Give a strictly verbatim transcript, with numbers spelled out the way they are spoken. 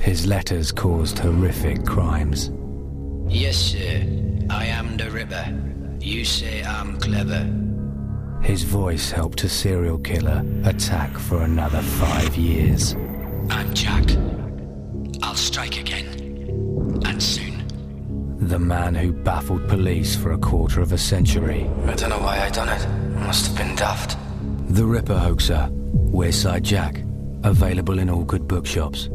His letters caused horrific crimes. Yes, sir. I am the Ripper. You say I'm clever. His voice helped a serial killer attack for another five years. I'm Jack. I'll strike again. And soon. The man who baffled police for a quarter of a century. I don't know why I done it. Must have been daft. The Ripper Hoaxer. Wearside Jack. Available in all good bookshops.